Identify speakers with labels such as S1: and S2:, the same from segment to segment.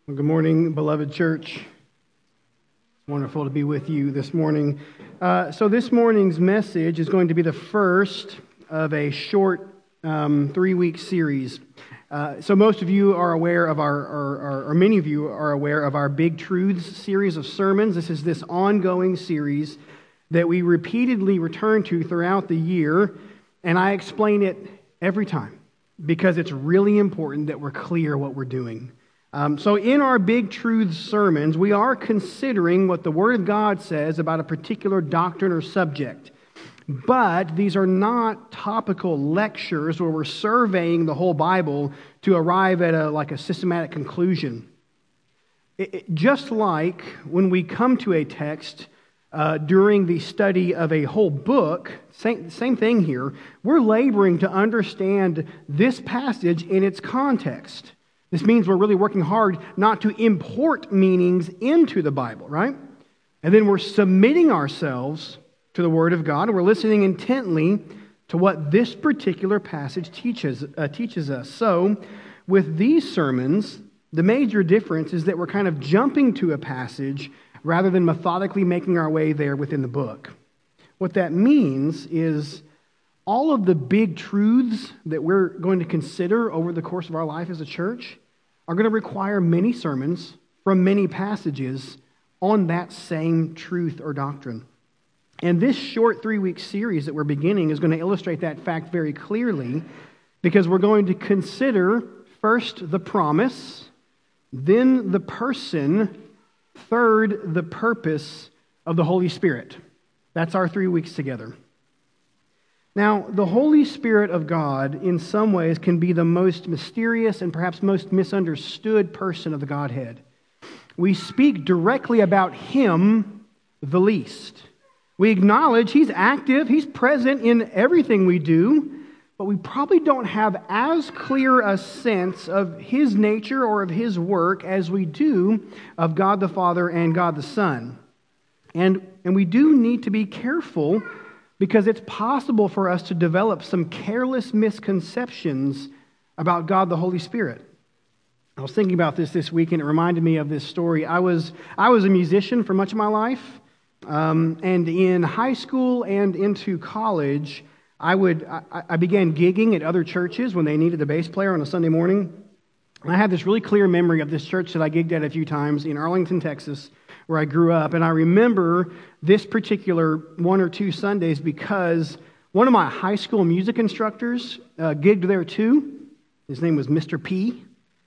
S1: Well, good morning, beloved church. It's wonderful to be with you this morning. So this morning's message is going to be the first of a short 3-week series. So most of you are aware of or many of you are aware of our Big Truths series of sermons. This is this ongoing series that we repeatedly return to throughout the year, and I explain it every time because it's really important that we're clear what we're doing. So in our Big Truths sermons, we are considering what the Word of God says about a particular doctrine or subject. But these are not topical lectures where we're surveying the whole Bible to arrive at a systematic conclusion. Just like when we come to a text during the study of a whole book, same thing here, we're laboring to understand this passage in its context. This means we're really working hard not to import meanings into the Bible, right? And then we're submitting ourselves to the Word of God, and we're listening intently to what this particular passage teaches us. So, with these sermons, the major difference is that we're kind of jumping to a passage rather than methodically making our way there within the book. What that means is all of the big truths that we're going to consider over the course of our life as a church are going to require many sermons from many passages on that same truth or doctrine. And this short 3-week series that we're beginning is going to illustrate that fact very clearly, because we're going to consider first the promise, then the person, third the purpose of the Holy Spirit. That's our 3 weeks together. Now, the Holy Spirit of God, in some ways, can be the most mysterious and perhaps most misunderstood person of the Godhead. We speak directly about Him the least. We acknowledge He's active, He's present in everything we do, but we probably don't have as clear a sense of His nature or of His work as we do of God the Father and God the Son. And we do need to be careful, because it's possible for us to develop some careless misconceptions about God the Holy Spirit. I was thinking about this week, and it reminded me of this story. I was a musician for much of my life, and in high school and into college, I began gigging at other churches when they needed a bass player on a Sunday morning. And I have this really clear memory of this church that I gigged at a few times in Arlington, Texas, where I grew up. And I remember this particular 1 or 2 Sundays because one of my high school music instructors gigged there too. His name was Mr. P.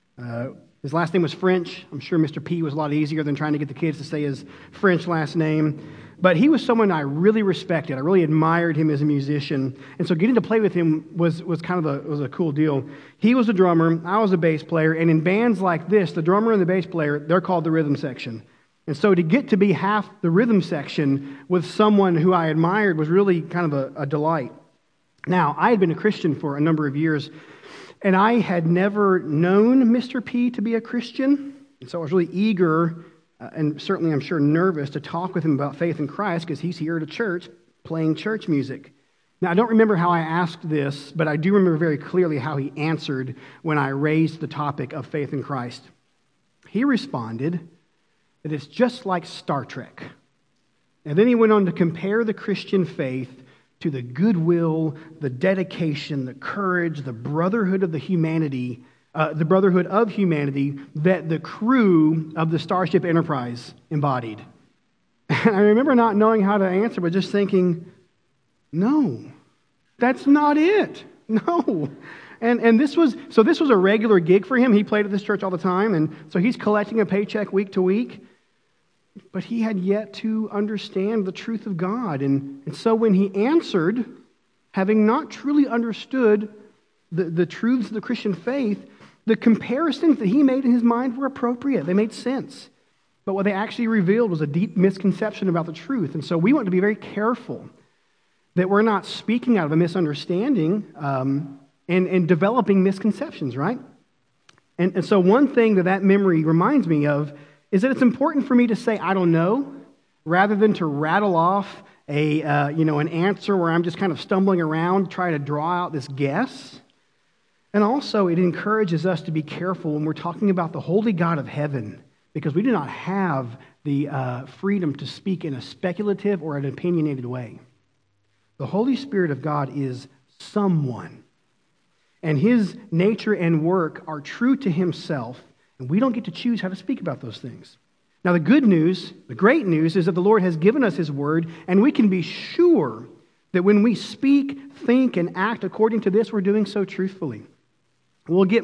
S1: His last name was French. I'm sure Mr. P was a lot easier than trying to get the kids to say his French last name. But he was someone I really respected. I really admired him as a musician. And so getting to play with him was kind of a cool deal. He was a drummer, I was a bass player, and in bands like this, the drummer and the bass player, they're called the rhythm section. And so to get to be half the rhythm section with someone who I admired was really kind of a delight. Now, I had been a Christian for a number of years, and I had never known Mr. P to be a Christian. And so I was really eager, and certainly I'm sure nervous, to talk with him about faith in Christ, because he's here at a church playing church music. Now, I don't remember how I asked this, but I do remember very clearly how he answered when I raised the topic of faith in Christ. He responded that it's just like Star Trek. And then he went on to compare the Christian faith to the goodwill, the dedication, the courage, the brotherhood of humanity that the crew of the Starship Enterprise embodied. And I remember not knowing how to answer, but just thinking, no, that's not it. No. And this was a regular gig for him. He played at this church all the time, and so he's collecting a paycheck week to week. But he had yet to understand the truth of God. And so when he answered, having not truly understood the truths of the Christian faith, the comparisons that he made in his mind were appropriate. They made sense. But what they actually revealed was a deep misconception about the truth. And so we want to be very careful that we're not speaking out of a misunderstanding and developing misconceptions, right? And so one thing that memory reminds me of is that it's important for me to say, I don't know, rather than to rattle off an answer where I'm just kind of stumbling around, trying to draw out this guess. And also, it encourages us to be careful when we're talking about the holy God of heaven, because we do not have the freedom to speak in a speculative or an opinionated way. The Holy Spirit of God is someone, and his nature and work are true to himself, and we don't get to choose how to speak about those things. Now, the good news, the great news, is that the Lord has given us his word, and we can be sure that when we speak, think, and act according to this, we're doing so truthfully. We'll get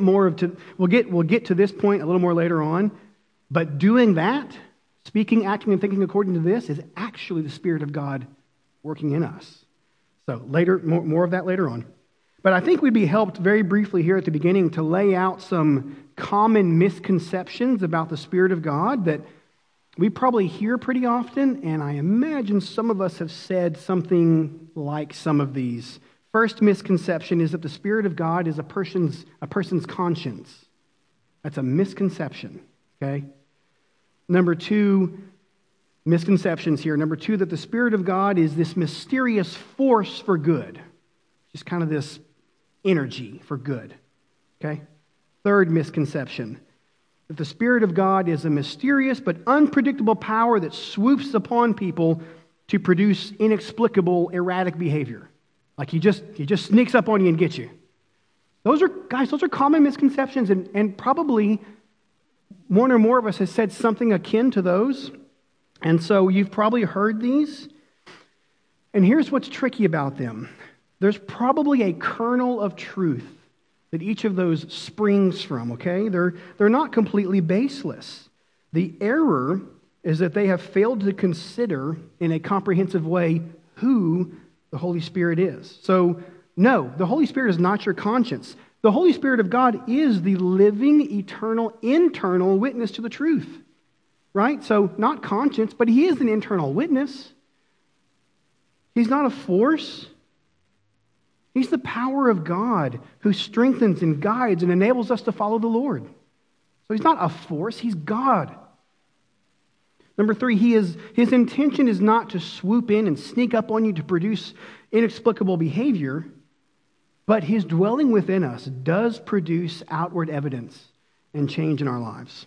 S1: to this point a little more later on, but doing that, speaking, acting, and thinking according to this, is actually the Spirit of God working in us. So later, more of that later on. But I think we'd be helped very briefly here at the beginning to lay out some common misconceptions about the Spirit of God that we probably hear pretty often, and I imagine some of us have said something like some of these. First misconception is that the Spirit of God is a person's conscience. That's a misconception, okay? Number two, misconceptions here. Number two, that the Spirit of God is this mysterious force for good. Just kind of this energy for good, okay? Third misconception, that the Spirit of God is a mysterious but unpredictable power that swoops upon people to produce inexplicable, erratic behavior. Like he just sneaks up on you and gets you. Those are common misconceptions, and probably one or more of us has said something akin to those. And so you've probably heard these. And here's what's tricky about them. There's probably a kernel of truth that each of those springs from, okay? They're not completely baseless. The error is that they have failed to consider in a comprehensive way who the Holy Spirit is. So, no, the Holy Spirit is not your conscience. The Holy Spirit of God is the living, eternal, internal witness to the truth, right? So, not conscience, but he is an internal witness. He's not a force. He's the power of God who strengthens and guides and enables us to follow the Lord. So he's not a force, he's God. Number three, his intention is not to swoop in and sneak up on you to produce inexplicable behavior, but his dwelling within us does produce outward evidence and change in our lives.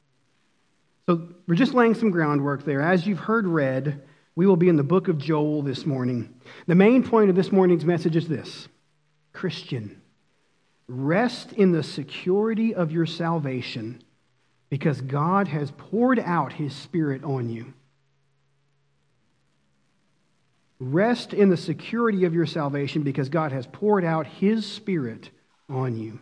S1: So we're just laying some groundwork there. As you've heard read, we will be in the book of Joel this morning. The main point of this morning's message is this: Christian, rest in the security of your salvation because God has poured out his Spirit on you. Rest in the security of your salvation because God has poured out his Spirit on you.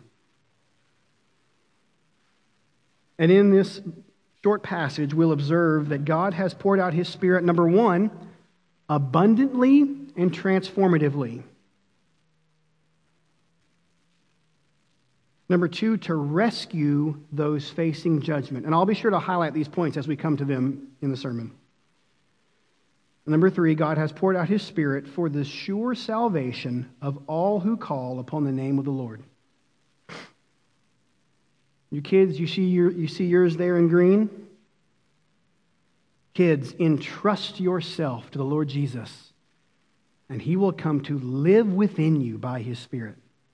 S1: And in this short passage, we'll observe that God has poured out his Spirit, number one, abundantly and transformatively. Number two, to rescue those facing judgment. And I'll be sure to highlight these points as we come to them in the sermon. Number three, God has poured out his Spirit for the sure salvation of all who call upon the name of the Lord. You kids, you see yours there in green? Kids, entrust yourself to the Lord Jesus, and he will come to live within you by his Spirit.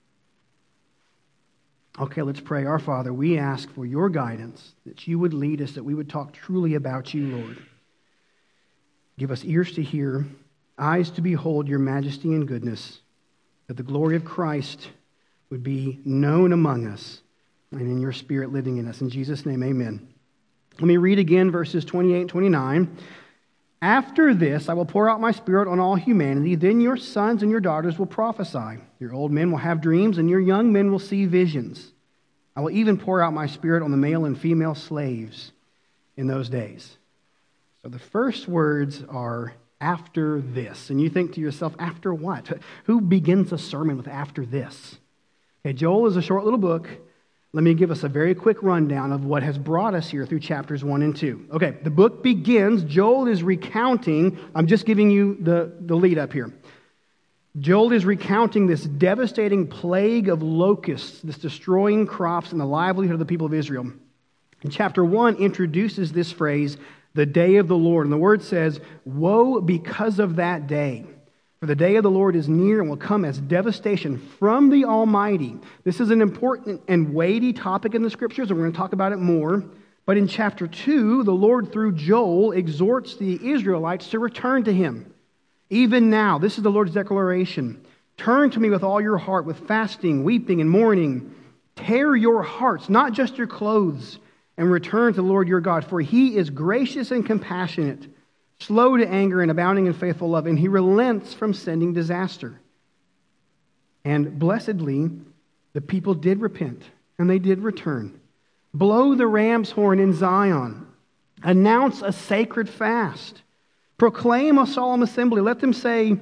S1: Okay, let's pray. Our Father, we ask for your guidance, that you would lead us, that we would talk truly about you, Lord. Give us ears to hear, eyes to behold your majesty and goodness, that the glory of Christ would be known among us and in your Spirit living in us. In Jesus' name, amen. Let me read again verses 28 and 29. After this, I will pour out my Spirit on all humanity. Then your sons and your daughters will prophesy. Your old men will have dreams, and your young men will see visions. I will even pour out my Spirit on the male and female slaves in those days. So the first words are after this. And you think to yourself, after what? Who begins a sermon with after this? Okay, Joel is a short little book. Let me give us a very quick rundown of what has brought us here through chapters 1 and 2. Okay, the book begins. Joel is recounting, I'm just giving you the lead up here. Joel is recounting this devastating plague of locusts, this destroying crops and the livelihood of the people of Israel. And chapter 1 introduces this phrase, the day of the Lord. And the word says, woe because of that day. For the day of the Lord is near and will come as devastation from the Almighty. This is an important and weighty topic in the Scriptures, and we're going to talk about it more. But in chapter 2, the Lord, through Joel, exhorts the Israelites to return to Him. Even now, this is the Lord's declaration. Turn to me with all your heart, with fasting, weeping, and mourning. Tear your hearts, not just your clothes, and return to the Lord your God. For He is gracious and compassionate, slow to anger and abounding in faithful love, and He relents from sending disaster. And blessedly, the people did repent, and they did return. Blow the ram's horn in Zion. Announce a sacred fast. Proclaim a solemn assembly. Let them say,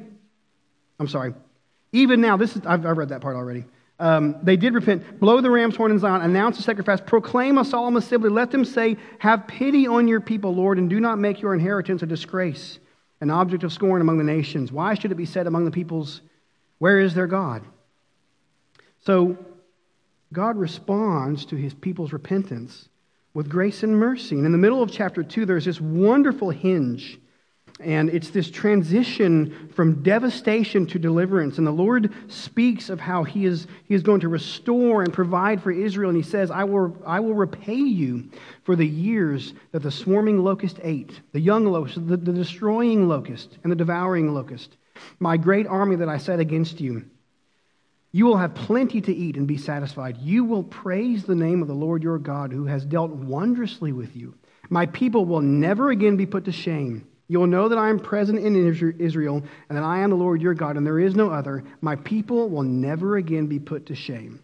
S1: even now, I've read that part already. They did repent. Blow the ram's horn in Zion. Announce a sacred fast. Proclaim a solemn assembly. Let them say, have pity on your people, Lord, and do not make your inheritance a disgrace, an object of scorn among the nations. Why should it be said among the peoples, where is their God? So God responds to His people's repentance with grace and mercy. And in the middle of chapter 2, there's this wonderful hinge. And it's this transition from devastation to deliverance. And the Lord speaks of how He is going to restore and provide for Israel. And He says, I will repay you for the years that the swarming locust ate, the young locust, the destroying locust, and the devouring locust, my great army that I set against you. You will have plenty to eat and be satisfied. You will praise the name of the Lord your God, who has dealt wondrously with you. My people will never again be put to shame. You will know that I am present in Israel, and that I am the Lord your God, and there is no other. My people will never again be put to shame.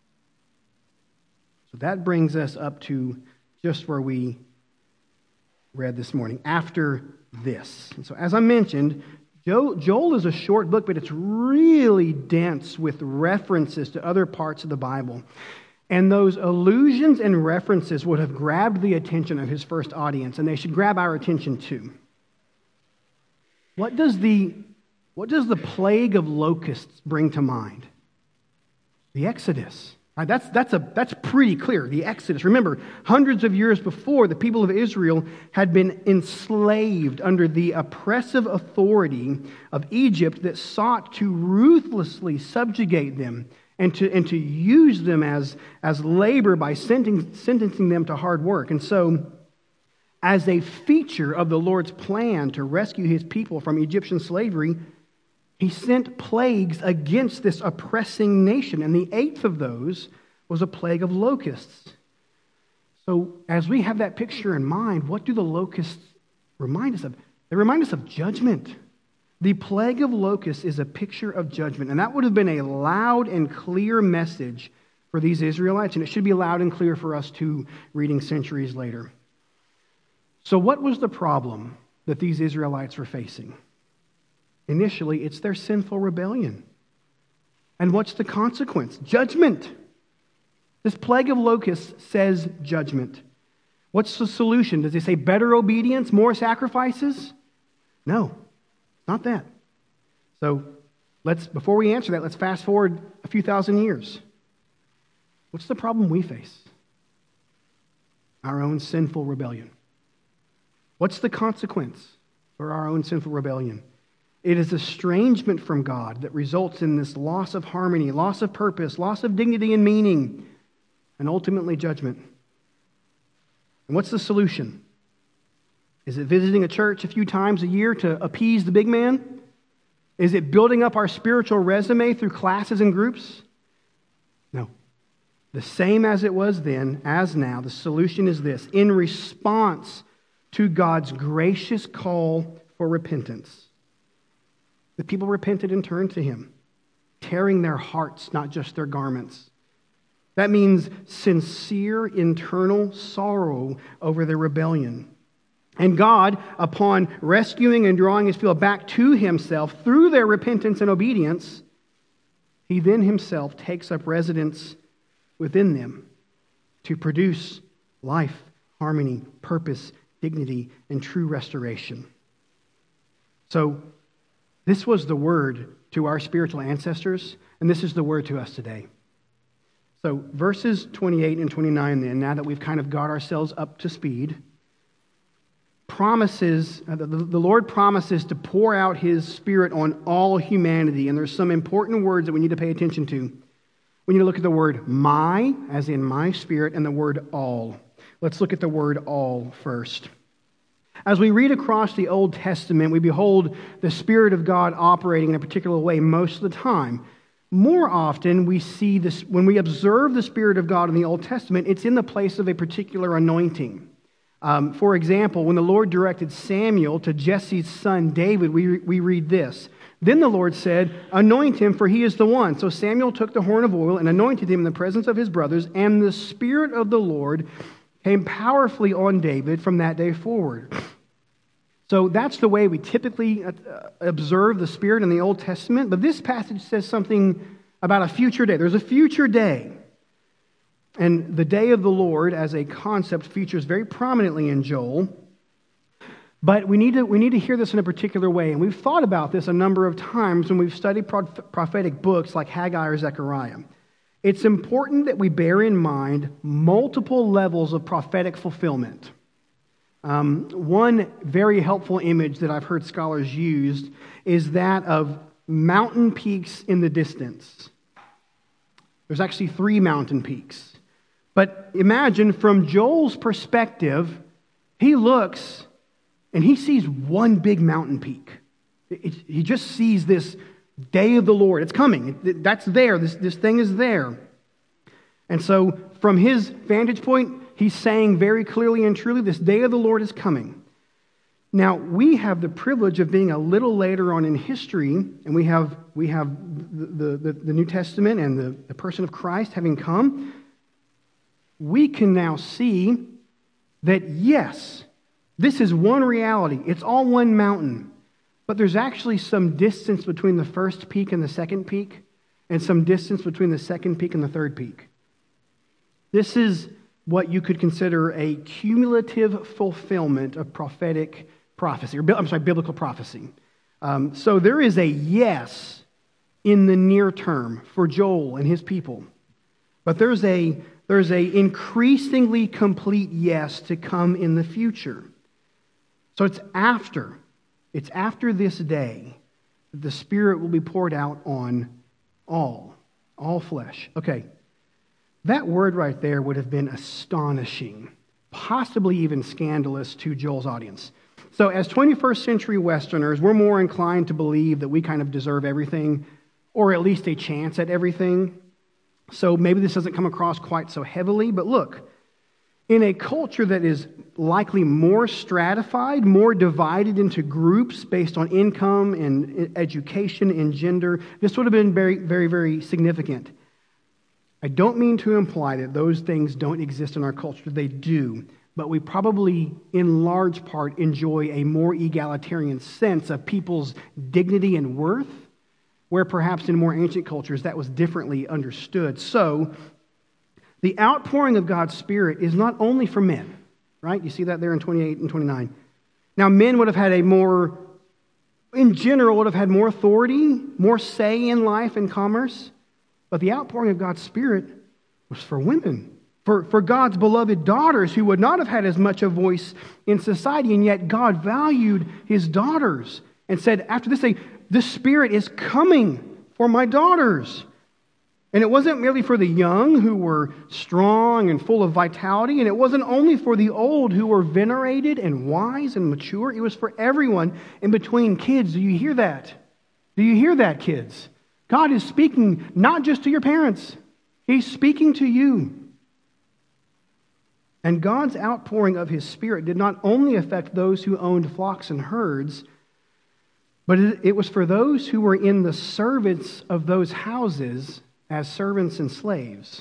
S1: So that brings us up to just where we read this morning, after this. And so as I mentioned, Joel is a short book, but it's really dense with references to other parts of the Bible. And those allusions and references would have grabbed the attention of his first audience, and they should grab our attention too. What does the plague of locusts bring to mind? The Exodus. Right, that's pretty clear, the Exodus. Remember, hundreds of years before, the people of Israel had been enslaved under the oppressive authority of Egypt that sought to ruthlessly subjugate them and to use them as labor by sentencing them to hard work. And so, as a feature of the Lord's plan to rescue His people from Egyptian slavery, He sent plagues against this oppressing nation, and the 8th of those was a plague of locusts. So as we have that picture in mind, what do the locusts remind us of? They remind us of judgment. The plague of locusts is a picture of judgment, and that would have been a loud and clear message for these Israelites, and it should be loud and clear for us too, reading centuries later. So what was the problem that these Israelites were facing? Initially, it's their sinful rebellion. And what's the consequence? Judgment. This plague of locusts says judgment. What's the solution? Does it say better obedience, more sacrifices? No, not that. So before we answer that, let's fast forward a few thousand years. What's the problem we face? Our own sinful rebellion. What's the consequence for our own sinful rebellion? It is estrangement from God that results in this loss of harmony, loss of purpose, loss of dignity and meaning, and ultimately judgment. And what's the solution? Is it visiting a church a few times a year to appease the big man? Is it building up our spiritual resume through classes and groups? No. The same as it was then, as now, the solution is this. In response to God's gracious call for repentance, the people repented and turned to Him, tearing their hearts, not just their garments. That means sincere internal sorrow over their rebellion. And God, upon rescuing and drawing His people back to Himself through their repentance and obedience, He then Himself takes up residence within them to produce life, harmony, purpose, dignity, and true restoration. So, this was the word to our spiritual ancestors, and this is the word to us today. So, verses 28 and 29 then, now that we've kind of got ourselves up to speed, the Lord promises to pour out His Spirit on all humanity. And there's some important words that we need to pay attention to. We need to look at the word my, as in my spirit, and the word all. Let's look at the word all first. As we read across the Old Testament, we behold the Spirit of God operating in a particular way most of the time. More often, we see this, when we observe the Spirit of God in the Old Testament, it's in the place of a particular anointing. For example, when the Lord directed Samuel to Jesse's son David, we read this. Then the Lord said, anoint him, for he is the one. So Samuel took the horn of oil and anointed him in the presence of his brothers, and the Spirit of the Lord came powerfully on David from that day forward. So that's the way we typically observe the Spirit in the Old Testament. But this passage says something about a future day. There's a future day. And the day of the Lord as a concept features very prominently in Joel. But we need to hear this in a particular way. And we've thought about this a number of times when we've studied prophetic books like Haggai or Zechariah. It's important that we bear in mind multiple levels of prophetic fulfillment. One very helpful image that I've heard scholars use is that of mountain peaks in the distance. There's actually 3 mountain peaks. But imagine from Joel's perspective, he looks and he sees one big mountain peak. He just sees this day of the Lord. It's coming. That's there. This thing is there. And so from his vantage point, he's saying very clearly and truly, this day of the Lord is coming. Now, we have the privilege of being a little later on in history, and we have the New Testament and the person of Christ having come. We can now see that, yes, this is one reality. It's all one mountain. But there's actually some distance between the first peak and the second peak, and some distance between the second peak and the third peak. This is what you could consider a cumulative fulfillment of prophetic prophecy, biblical prophecy. So there is a yes in the near term for Joel and his people. But there's a increasingly complete yes to come in the future. So it's after this day that the Spirit will be poured out on all flesh. Okay, that word right there would have been astonishing, possibly even scandalous to Joel's audience. So as 21st century Westerners, we're more inclined to believe that we kind of deserve everything, or at least a chance at everything. So maybe this doesn't come across quite so heavily, but look, in a culture that is likely more stratified, more divided into groups based on income and education and gender, this would have been very, very, very significant. I don't mean to imply that those things don't exist in our culture. They do. But we probably, in large part, enjoy a more egalitarian sense of people's dignity and worth, where perhaps in more ancient cultures that was differently understood. So, the outpouring of God's Spirit is not only for men, right? You see that there in 28 and 29. Now, men would have had more authority, more say in life and commerce. But the outpouring of God's Spirit was for women, for God's beloved daughters who would not have had as much a voice in society, and yet God valued His daughters and said, after this day, the Spirit is coming for my daughters. And it wasn't merely for the young who were strong and full of vitality, and it wasn't only for the old who were venerated and wise and mature. It was for everyone in between. Kids, do you hear that? Do you hear that, kids? God is speaking not just to your parents. He's speaking to you. And God's outpouring of His Spirit did not only affect those who owned flocks and herds, but it was for those who were in the service of those houses as servants and slaves.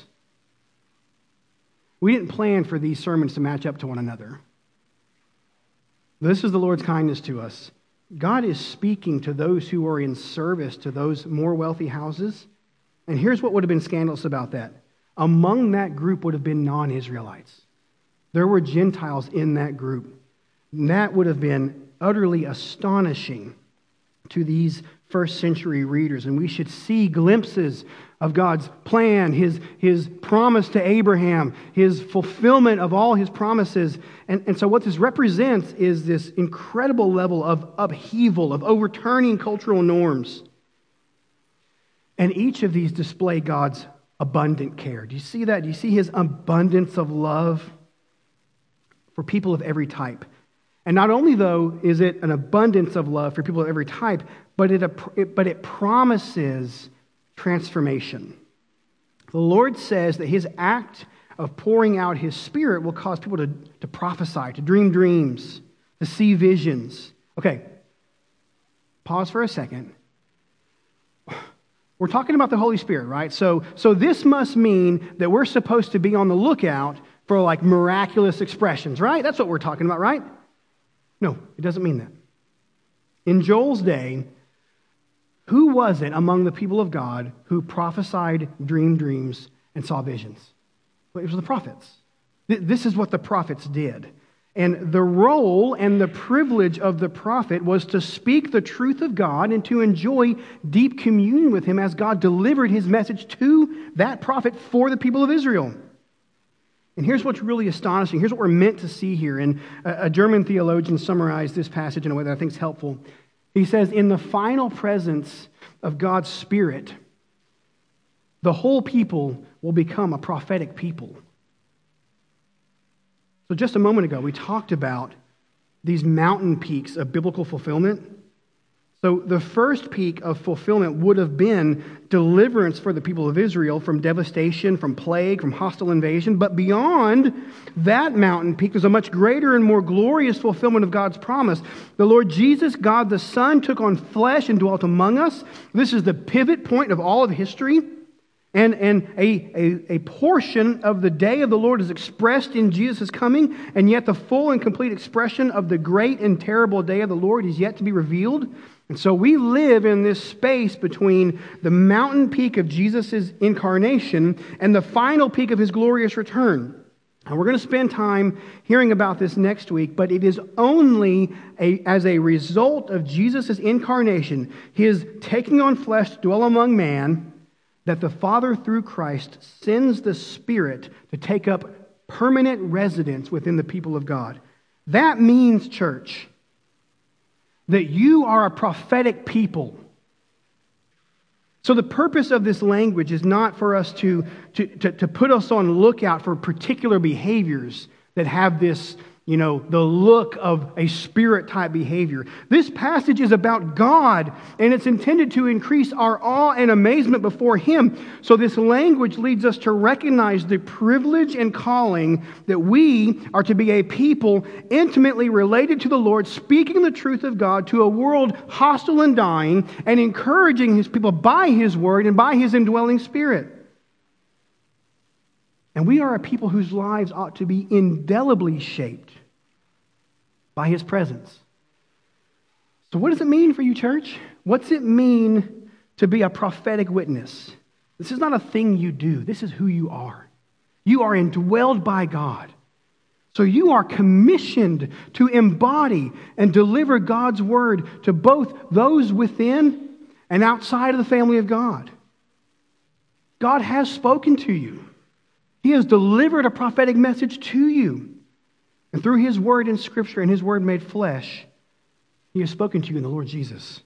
S1: We didn't plan for these sermons to match up to one another. This is the Lord's kindness to us. God is speaking to those who are in service to those more wealthy houses. And here's what would have been scandalous about that. Among that group would have been non-Israelites. There were Gentiles in that group. And that would have been utterly astonishing to these first century readers, and we should see glimpses of God's plan, His promise to Abraham, His fulfillment of all His promises. And so what this represents is this incredible level of upheaval, of overturning cultural norms. And each of these display God's abundant care. Do you see that? Do you see His abundance of love for people of every type? And not only, though, is it an abundance of love for people of every type, but it promises transformation. The Lord says that His act of pouring out His Spirit will cause people to prophesy, to dream dreams, to see visions. Okay, pause for a second. We're talking about the Holy Spirit, right? So this must mean that we're supposed to be on the lookout for like miraculous expressions, right? That's what we're talking about, right? No, it doesn't mean that. In Joel's day, who was it among the people of God who prophesied, dreamed dreams, and saw visions? Well, it was the prophets. This is what the prophets did. And the role and the privilege of the prophet was to speak the truth of God and to enjoy deep communion with Him as God delivered His message to that prophet for the people of Israel. And here's what's really astonishing. Here's what we're meant to see here. And a German theologian summarized this passage in a way that I think is helpful. He says, in the final presence of God's Spirit, the whole people will become a prophetic people. So just a moment ago, we talked about these mountain peaks of biblical fulfillment. So the first peak of fulfillment would have been deliverance for the people of Israel from devastation, from plague, from hostile invasion. But beyond that mountain peak, there's a much greater and more glorious fulfillment of God's promise. The Lord Jesus, God the Son, took on flesh and dwelt among us. This is the pivot point of all of history. And a portion of the day of the Lord is expressed in Jesus' coming, and yet the full and complete expression of the great and terrible day of the Lord is yet to be revealed. And so we live in this space between the mountain peak of Jesus' incarnation and the final peak of His glorious return. And we're going to spend time hearing about this next week, but it is only as a result of Jesus' incarnation, His taking on flesh to dwell among man, that the Father, through Christ, sends the Spirit to take up permanent residence within the people of God. That means, church, that you are a prophetic people. So the purpose of this language is not for us to put us on lookout for particular behaviors that have this, the look of a spirit-type behavior. This passage is about God, and it's intended to increase our awe and amazement before Him. So this language leads us to recognize the privilege and calling that we are to be a people intimately related to the Lord, speaking the truth of God to a world hostile and dying, and encouraging His people by His Word and by His indwelling Spirit. And we are a people whose lives ought to be indelibly shaped by His presence. So what does it mean for you, church? What's it mean to be a prophetic witness? This is not a thing you do. This is who you are. You are indwelled by God. So you are commissioned to embody and deliver God's word to both those within and outside of the family of God. God has spoken to you. He has delivered a prophetic message to you. And through His word in Scripture and His word made flesh, He has spoken to you in the Lord Jesus.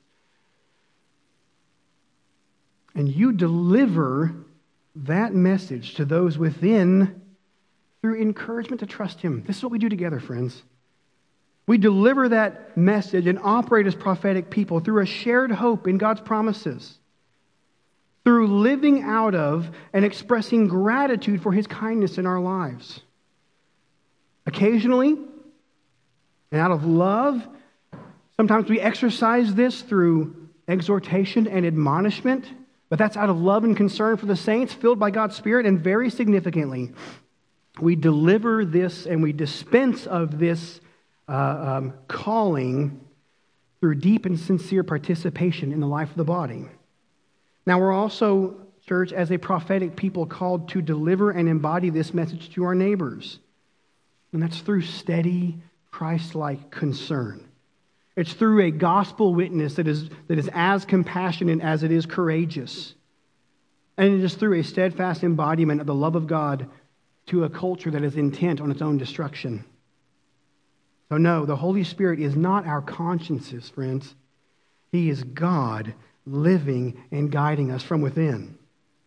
S1: And you deliver that message to those within through encouragement to trust Him. This is what we do together, friends. We deliver that message and operate as prophetic people through a shared hope in God's promises, through living out of and expressing gratitude for His kindness in our lives. Occasionally, and out of love, sometimes we exercise this through exhortation and admonishment, but that's out of love and concern for the saints filled by God's Spirit. And very significantly, we deliver this and we dispense of this calling through deep and sincere participation in the life of the body. Now, we're also, church, as a prophetic people, called to deliver and embody this message to our neighbors. And that's through steady, Christ-like concern. It's through a gospel witness that is as compassionate as it is courageous. And it is through a steadfast embodiment of the love of God to a culture that is intent on its own destruction. So no, the Holy Spirit is not our consciences, friends. He is God living and guiding us from within.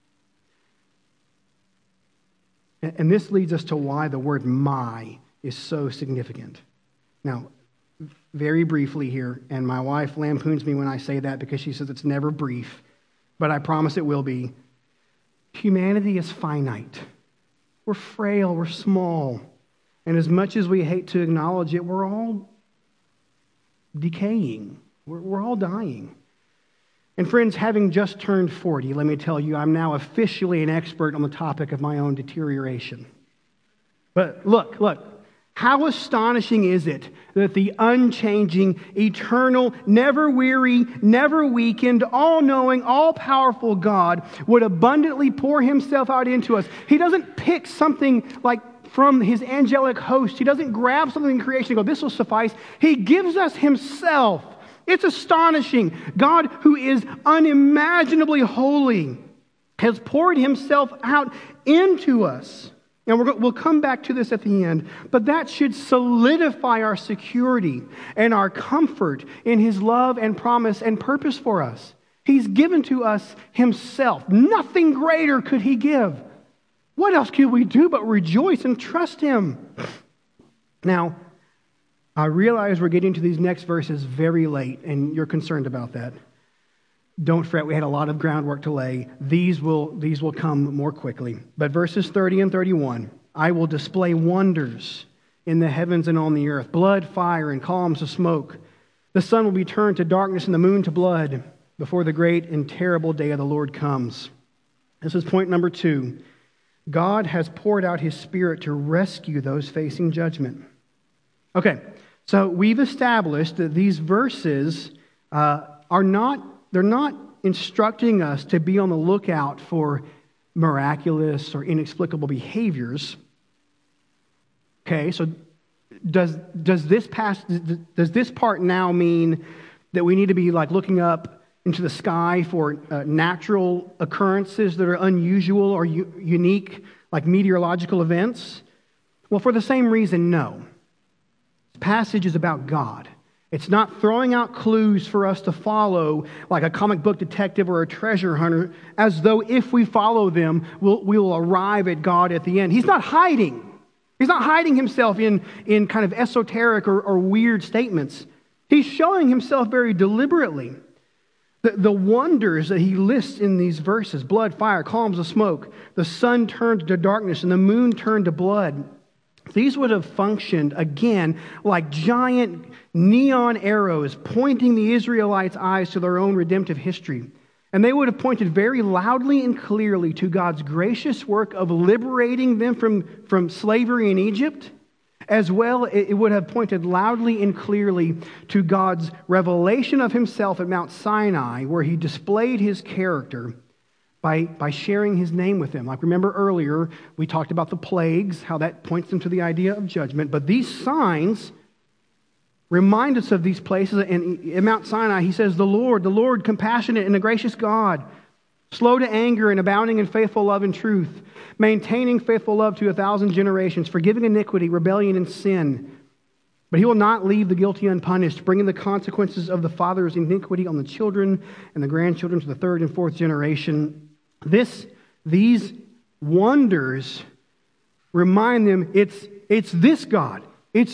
S1: And this leads us to why the word my is so significant. Now, very briefly here, and my wife lampoons me when I say that because she says it's never brief, but I promise it will be. Humanity is finite. We're frail, we're small. And as much as we hate to acknowledge it, we're all decaying. We're all dying. And friends, having just turned 40, let me tell you, I'm now officially an expert on the topic of my own deterioration. But look, how astonishing is it that the unchanging, eternal, never weary, never weakened, all-knowing, all-powerful God would abundantly pour himself out into us. He doesn't pick something like from his angelic host. He doesn't grab something in creation and go, this will suffice. He gives us himself. It's astonishing. God, who is unimaginably holy, has poured himself out into us. And we'll come back to this at the end, but that should solidify our security and our comfort in his love and promise and purpose for us. He's given to us himself. Nothing greater could he give. What else could we do but rejoice and trust him? Now, I realize we're getting to these next verses very late, and you're concerned about that. Don't fret, we had a lot of groundwork to lay. These will come more quickly. But verses 30 and 31, I will display wonders in the heavens and on the earth, blood, fire, and columns of smoke. The sun will be turned to darkness and the moon to blood before the great and terrible day of the Lord comes. This is point number 2. God has poured out his Spirit to rescue those facing judgment. Okay, so we've established that these verses they're not instructing us to be on the lookout for miraculous or inexplicable behaviors. Okay, so does this part now mean that we need to be like looking up into the sky for natural occurrences that are unusual or unique, like meteorological events? Well, for the same reason, no. This passage is about God. It's not throwing out clues for us to follow like a comic book detective or a treasure hunter, as though if we follow them, we'll arrive at God at the end. He's not hiding. He's not hiding himself in kind of esoteric or weird statements. He's showing himself very deliberately. The wonders that he lists in these verses, blood, fire, columns of smoke, the sun turned to darkness and the moon turned to blood, these would have functioned, again, like giant neon arrows pointing the Israelites' eyes to their own redemptive history. And they would have pointed very loudly and clearly to God's gracious work of liberating them from slavery in Egypt. As well, it would have pointed loudly and clearly to God's revelation of himself at Mount Sinai, where he displayed his character by sharing his name with them. Like, remember earlier, we talked about the plagues, how that points them to the idea of judgment. But these signs remind us of these places. And in Mount Sinai, he says, the Lord, compassionate and a gracious God, slow to anger and abounding in faithful love and truth, maintaining faithful love to 1,000 generations, forgiving iniquity, rebellion, and sin. But he will not leave the guilty unpunished, bringing the consequences of the father's iniquity on the children and the grandchildren to the 3rd and 4th generation. These wonders remind them it's this God.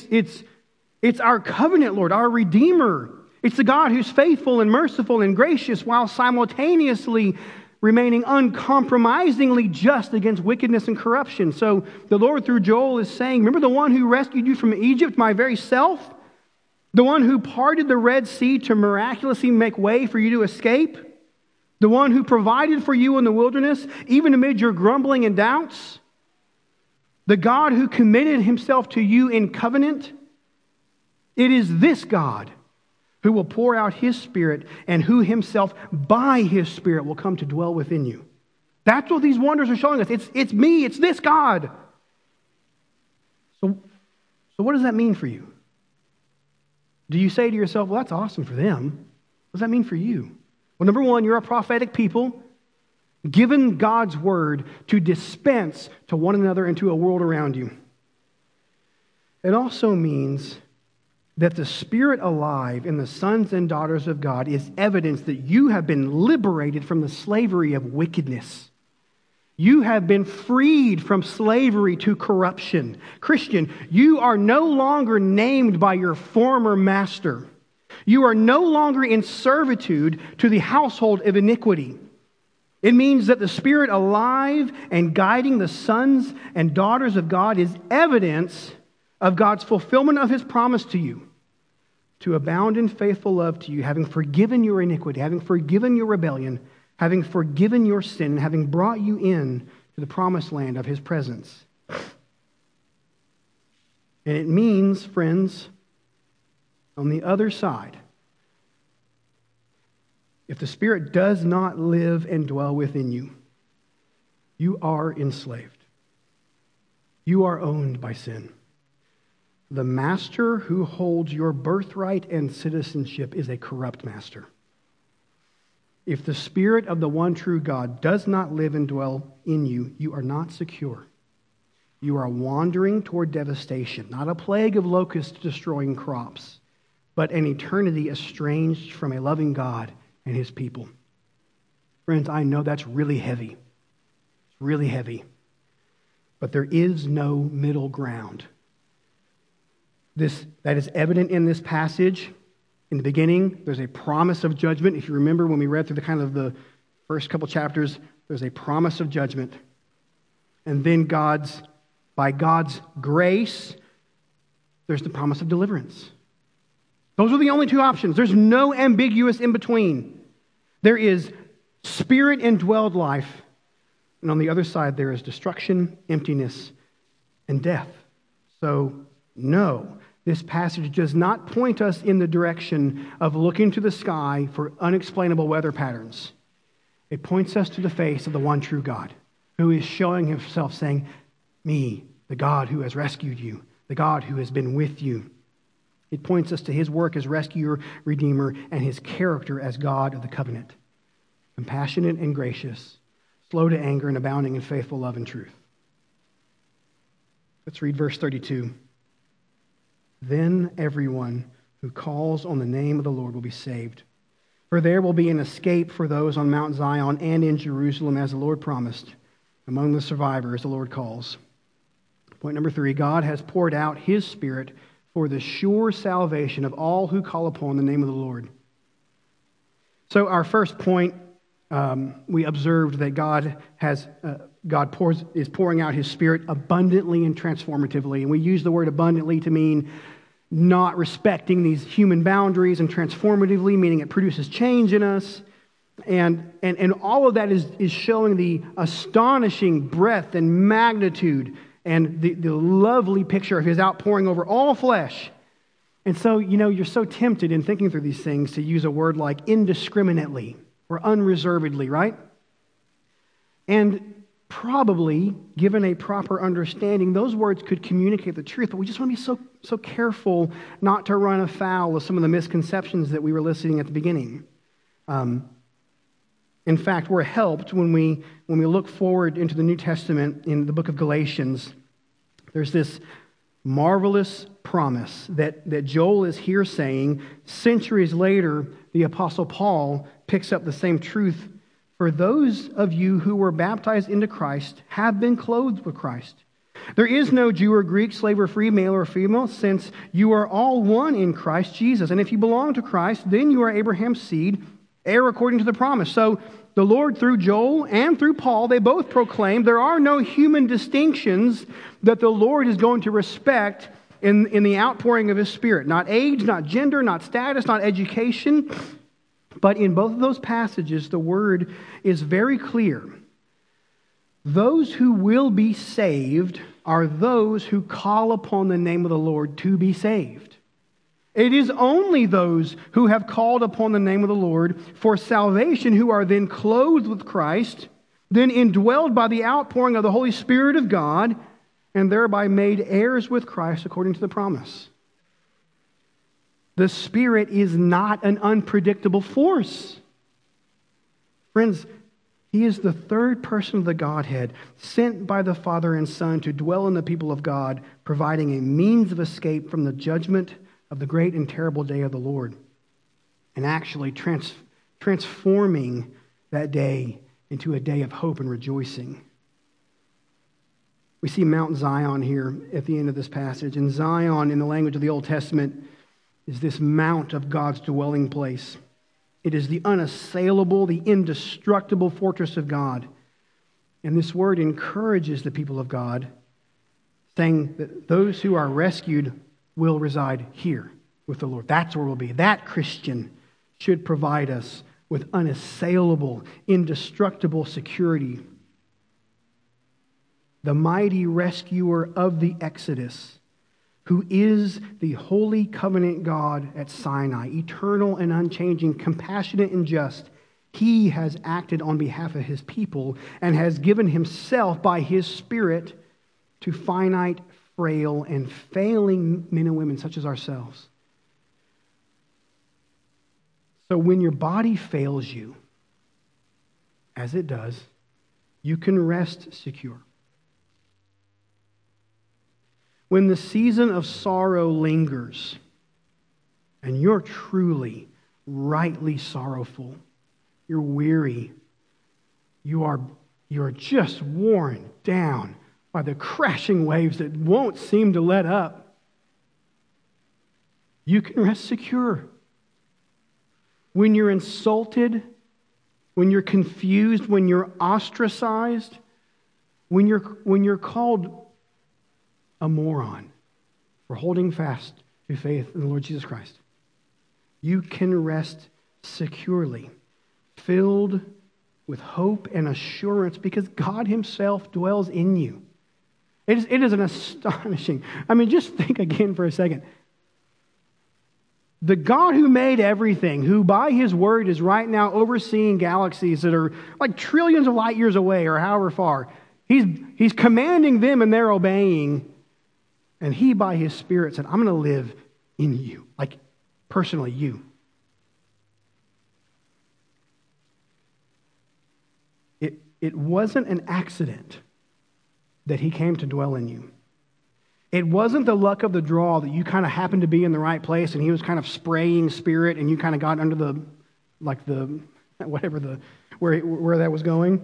S1: It's our covenant Lord, our Redeemer. It's the God who's faithful and merciful and gracious while simultaneously remaining uncompromisingly just against wickedness and corruption. So the Lord through Joel is saying, remember the one who rescued you from Egypt, my very self? The one who parted the Red Sea to miraculously make way for you to escape? The one who provided for you in the wilderness, even amid your grumbling and doubts? The God who committed himself to you in covenant? It is this God who will pour out his Spirit and who himself by his Spirit will come to dwell within you. That's what these wonders are showing us. It's me, it's this God. So what does that mean for you? Do you say to yourself, well, that's awesome for them? What does that mean for you? Well, number one, you're a prophetic people, given God's word to dispense to one another and to a world around you. It also means that the Spirit alive in the sons and daughters of God is evidence that you have been liberated from the slavery of wickedness. You have been freed from slavery to corruption. Christian, you are no longer named by your former master. You are no longer in servitude to the household of iniquity. It means that the Spirit alive and guiding the sons and daughters of God is evidence of God's fulfillment of His promise to you, to abound in faithful love to you, having forgiven your iniquity, having forgiven your rebellion, having forgiven your sin, and having brought you in to the promised land of His presence. And it means, friends, on the other side, if the Spirit does not live and dwell within you, you are enslaved. You are owned by sin. The master who holds your birthright and citizenship is a corrupt master. If the Spirit of the one true God does not live and dwell in you, you are not secure. You are wandering toward devastation, not a plague of locusts destroying crops, but an eternity estranged from a loving God and His people. Friends, I know that's really heavy. It's really heavy. But there is no middle ground. That is evident in this passage. In the beginning, there's a promise of judgment. If you remember when we read through the first couple chapters, there's a promise of judgment. And then by God's grace, there's the promise of deliverance. Those are the only two options. There's no ambiguous in between. There is Spirit indwelled life, and on the other side there is destruction, emptiness, and death. So, no. This passage does not point us in the direction of looking to the sky for unexplainable weather patterns. It points us to the face of the one true God, who is showing Himself, saying, me, the God who has rescued you, the God who has been with you. It points us to His work as rescuer, redeemer, and His character as God of the covenant, compassionate and gracious, slow to anger and abounding in faithful love and truth. Let's read verse 32. Then everyone who calls on the name of the Lord will be saved. For there will be an escape for those on Mount Zion and in Jerusalem, as the Lord promised. Among the survivors, the Lord calls. Point number 3, God has poured out His Spirit for the sure salvation of all who call upon the name of the Lord. So our first point, we observed that God is pouring out His Spirit abundantly and transformatively. And we use the word abundantly to mean not respecting these human boundaries, and transformatively, meaning it produces change in us. And all of that is showing the astonishing breadth and magnitude and the lovely picture of His outpouring over all flesh. And so, you're so tempted in thinking through these things to use a word like indiscriminately or unreservedly, right? And probably, given a proper understanding, those words could communicate the truth, but we just want to be so careful not to run afoul of some of the misconceptions that we were listing at the beginning. In fact, we're helped when we look forward into the New Testament in the book of Galatians. There's this marvelous promise that Joel is here saying. Centuries later, the Apostle Paul picks up the same truth. For those of you who were baptized into Christ have been clothed with Christ. There is no Jew or Greek, slave or free, male or female, since you are all one in Christ Jesus. And if you belong to Christ, then you are Abraham's seed, heir according to the promise. So the Lord, through Joel and through Paul, they both proclaim there are no human distinctions that the Lord is going to respect in the outpouring of His Spirit. Not age, not gender, not status, not education. But in both of those passages, the word is very clear. Those who will be saved are those who call upon the name of the Lord to be saved. It is only those who have called upon the name of the Lord for salvation who are then clothed with Christ, then indwelled by the outpouring of the Holy Spirit of God, and thereby made heirs with Christ according to the promise. The Spirit is not an unpredictable force. Friends, He is the third person of the Godhead, sent by the Father and Son to dwell in the people of God, providing a means of escape from the judgment of the great and terrible day of the Lord, and actually transforming that day into a day of hope and rejoicing. We see Mount Zion here at the end of this passage. And Zion, in the language of the Old Testament, is this mount of God's dwelling place. It is the unassailable, the indestructible fortress of God. And this word encourages the people of God, saying that those who are rescued will reside here with the Lord. That's where we'll be. That Christian should provide us with unassailable, indestructible security. The mighty rescuer of the Exodus, who is the holy covenant God at Sinai, eternal and unchanging, compassionate and just. He has acted on behalf of His people and has given Himself by His Spirit to finite, frail, and failing men and women such as ourselves. So when your body fails you, as it does, you can rest secure. When the season of sorrow lingers, and you're truly, rightly sorrowful, you're weary, you're just worn down by the crashing waves that won't seem to let up, you can rest secure. When you're insulted, when you're confused, when you're ostracized, when you're called a moron for holding fast to faith in the Lord Jesus Christ, you can rest securely, filled with hope and assurance, because God Himself dwells in you. It is an astonishing, just think again for a second. The God who made everything, who by His word is right now overseeing galaxies that are like trillions of light years away or however far, He's commanding them and they're obeying. And He, by His Spirit, said, I'm going to live in you, like personally you. It wasn't an accident that He came to dwell in you. It wasn't the luck of the draw that you kind of happened to be in the right place and He was kind of spraying Spirit and you kind of got under where that was going.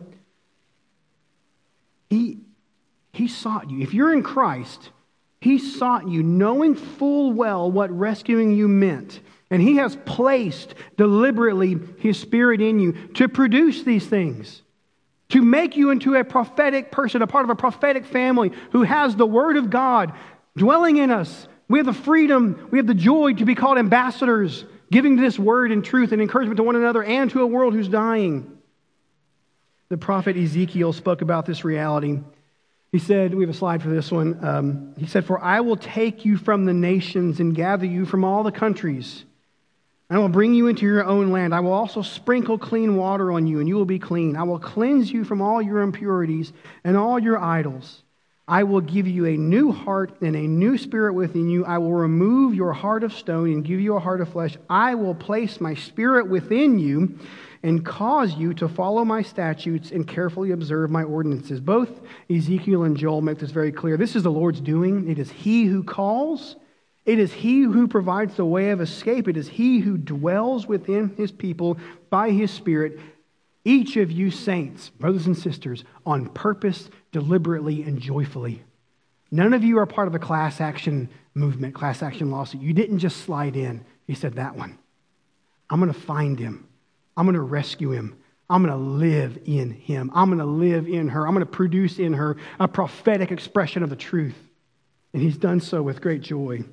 S1: He sought you. If you're in Christ, He sought you, knowing full well what rescuing you meant. And He has placed deliberately His Spirit in you to produce these things, to make you into a prophetic person, a part of a prophetic family who has the Word of God dwelling in us. We have the freedom, we have the joy to be called ambassadors, giving this Word and truth and encouragement to one another and to a world who's dying. The prophet Ezekiel spoke about this reality. He said, we have a slide for this one. He said, "For I will take you from the nations and gather you from all the countries. I will bring you into your own land. I will also sprinkle clean water on you, and you will be clean. I will cleanse you from all your impurities and all your idols. I will give you a new heart and a new spirit within you. I will remove your heart of stone and give you a heart of flesh. I will place my Spirit within you and cause you to follow my statutes and carefully observe my ordinances." Both Ezekiel and Joel make this very clear. This is the Lord's doing. It is He who calls. It is He who provides the way of escape. It is He who dwells within His people by His Spirit. Each of you saints, brothers and sisters, on purpose, deliberately, and joyfully. None of you are part of a class action movement, class action lawsuit. You didn't just slide in. He said, that one. I'm going to find him. I'm going to rescue him. I'm going to live in him. I'm going to live in her. I'm going to produce in her a prophetic expression of the truth. And He's done so with great joy.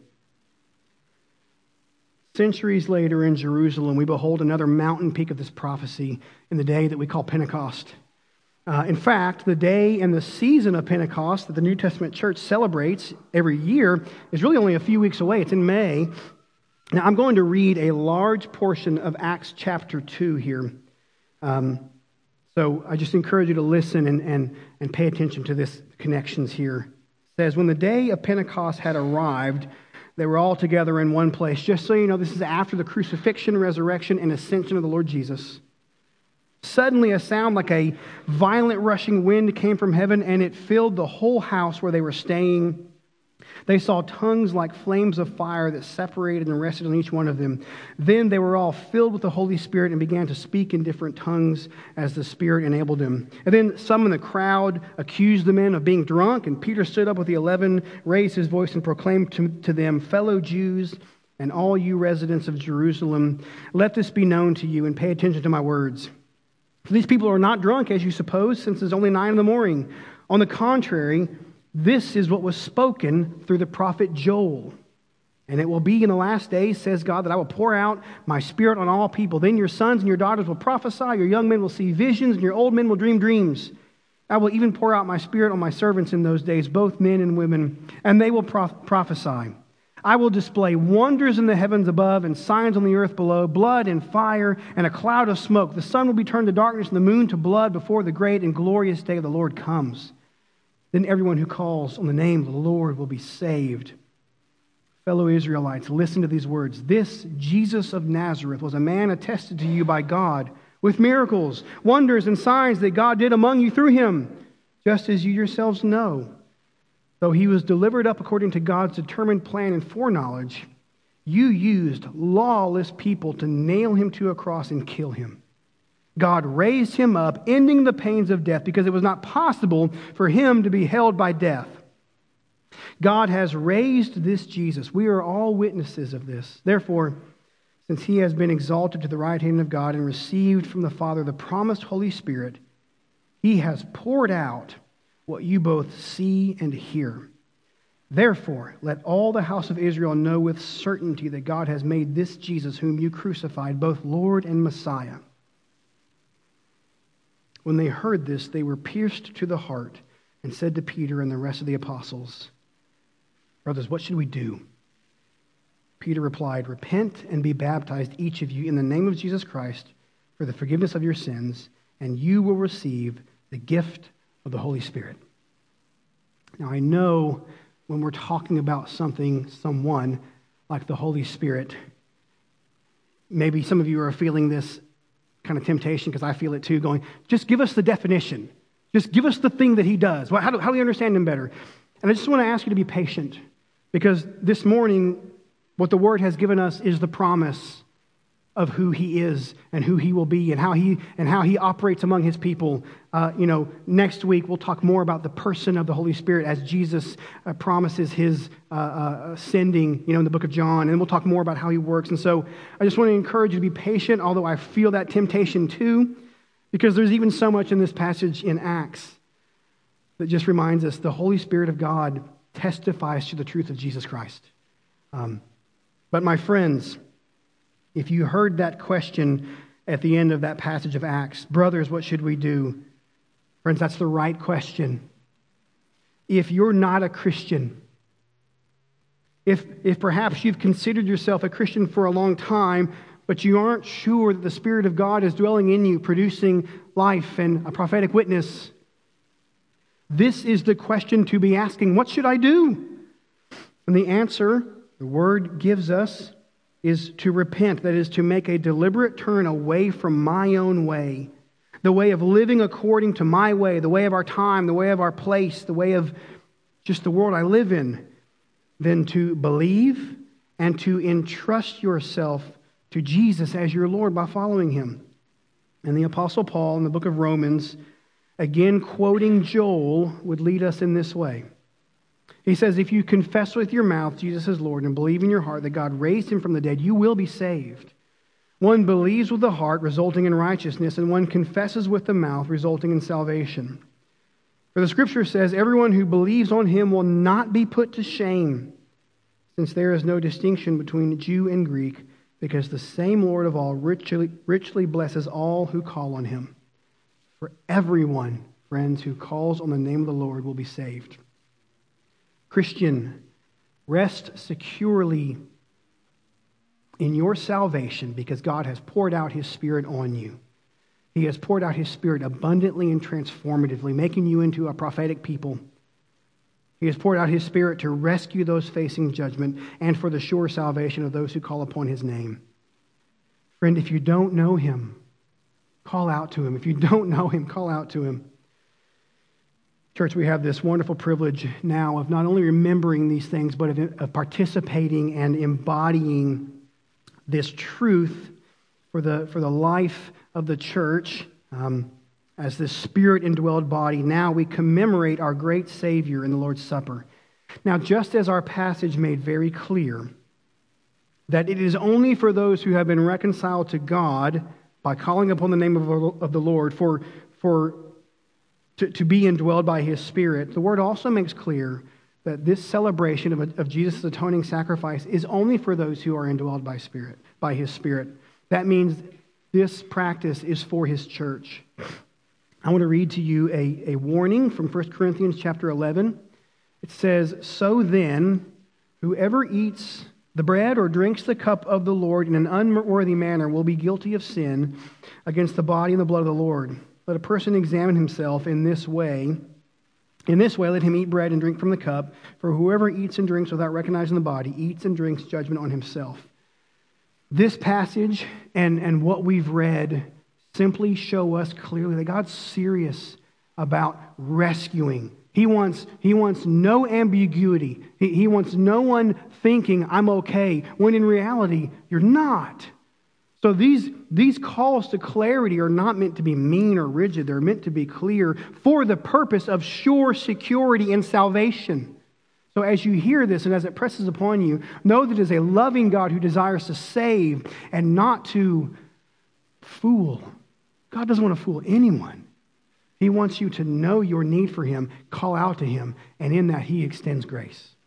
S1: Centuries later in Jerusalem, we behold another mountain peak of this prophecy in the day that we call Pentecost. In fact, the day and the season of Pentecost that the New Testament church celebrates every year is really only a few weeks away. It's in May. Now, I'm going to read a large portion of Acts chapter 2 here. So I just encourage you to listen and pay attention to this connections here. It says, "When the day of Pentecost had arrived, They were all together in one place. Just so you know, this is after the crucifixion, resurrection, and ascension of the Lord Jesus. Suddenly, a sound like a violent rushing wind came from heaven, and it filled the whole house where they were staying. They saw tongues like flames of fire that separated and rested on each one of them. Then they were all filled with the Holy Spirit and began to speak in different tongues as the Spirit enabled them. And then some in the crowd accused the men of being drunk, and Peter stood up with the 11, raised his voice, and proclaimed to them, "Fellow Jews, and all you residents of Jerusalem, let this be known to you, and pay attention to my words. For these people are not drunk, as you suppose, since it's only 9 a.m. On the contrary, this is what was spoken through the prophet Joel. And it will be in the last days, says God, that I will pour out my Spirit on all people. Then your sons and your daughters will prophesy, your young men will see visions, and your old men will dream dreams. I will even pour out my Spirit on my servants in those days, both men and women, and they will prophesy. I will display wonders in the heavens above and signs on the earth below, blood and fire and a cloud of smoke. The sun will be turned to darkness and the moon to blood before the great and glorious day of the Lord comes. Then everyone who calls on the name of the Lord will be saved." Fellow Israelites, listen to these words. "This Jesus of Nazareth was a man attested to you by God with miracles, wonders, and signs that God did among you through him, just as you yourselves know. Though he was delivered up according to God's determined plan and foreknowledge, you used lawless people to nail him to a cross and kill him. God raised him up, ending the pains of death, because it was not possible for him to be held by death. God has raised this Jesus. We are all witnesses of this. Therefore, since he has been exalted to the right hand of God and received from the Father the promised Holy Spirit, he has poured out what you both see and hear. Therefore, let all the house of Israel know with certainty that God has made this Jesus, whom you crucified, both Lord and Messiah." When they heard this, they were pierced to the heart and said to Peter and the rest of the apostles, "Brothers, what should we do?" Peter replied, "Repent and be baptized, each of you, in the name of Jesus Christ for the forgiveness of your sins, and you will receive the gift of the Holy Spirit." Now, I know when we're talking about someone like the Holy Spirit, maybe some of you are feeling this kind of temptation, because I feel it too, going, just give us the definition. Just give us the thing that he does. How do we understand him better? And I just want to ask you to be patient, because this morning, what the Word has given us is the promise of who he is and who he will be and how he operates among his people. Next week we'll talk more about the person of the Holy Spirit as Jesus promises his sending, in the book of John, and we'll talk more about how he works. And so I just want to encourage you to be patient, although I feel that temptation too, because there's even so much in this passage in Acts that just reminds us the Holy Spirit of God testifies to the truth of Jesus Christ. But my friends, if you heard that question at the end of that passage of Acts, "Brothers, what should we do?" Friends, that's the right question. If you're not a Christian, if perhaps you've considered yourself a Christian for a long time, but you aren't sure that the Spirit of God is dwelling in you, producing life and a prophetic witness, this is the question to be asking. What should I do? And the answer the Word gives us is to repent. That is, to make a deliberate turn away from my own way, the way of living according to my way, the way of our time, the way of our place, the way of just the world I live in, then to believe and to entrust yourself to Jesus as your Lord by following him. And the Apostle Paul in the book of Romans, again quoting Joel, would lead us in this way. He says, "If you confess with your mouth Jesus is Lord and believe in your heart that God raised him from the dead, you will be saved. One believes with the heart, resulting in righteousness, and one confesses with the mouth, resulting in salvation. For the Scripture says, everyone who believes on him will not be put to shame, since there is no distinction between Jew and Greek, because the same Lord of all richly blesses all who call on him. For everyone, friends, who calls on the name of the Lord will be saved." Christian, rest securely in your salvation because God has poured out his Spirit on you. He has poured out his Spirit abundantly and transformatively, making you into a prophetic people, He has poured out His Spirit to rescue those facing judgment and for the sure salvation of those who call upon His name. Friend, if you don't know Him, call out to Him. If you don't know Him, call out to Him. Church, we have this wonderful privilege now of not only remembering these things, but of participating and embodying this truth for the life of the church. As this Spirit-indwelled body, now we commemorate our great Savior in the Lord's Supper. Now, just as our passage made very clear that it is only for those who have been reconciled to God by calling upon the name of the Lord to be indwelled by His Spirit, the Word also makes clear that this celebration of Jesus' atoning sacrifice is only for those who are indwelled by His Spirit. That means this practice is for His church. I want to read to you a warning from 1 Corinthians chapter 11. It says, "So then, whoever eats the bread or drinks the cup of the Lord in an unworthy manner will be guilty of sin against the body and the blood of the Lord. Let a person examine himself in this way. In this way, let him eat bread and drink from the cup. For whoever eats and drinks without recognizing the body eats and drinks judgment on himself." This passage and what we've read simply show us clearly that God's serious about rescuing. He wants no ambiguity. He wants no one thinking, "I'm okay," when in reality, you're not. So these calls to clarity are not meant to be mean or rigid. They're meant to be clear for the purpose of sure security and salvation. So as you hear this and as it presses upon you, know that it is a loving God who desires to save and not to fool. God doesn't want to fool anyone. He wants you to know your need for Him, call out to Him, and in that He extends grace.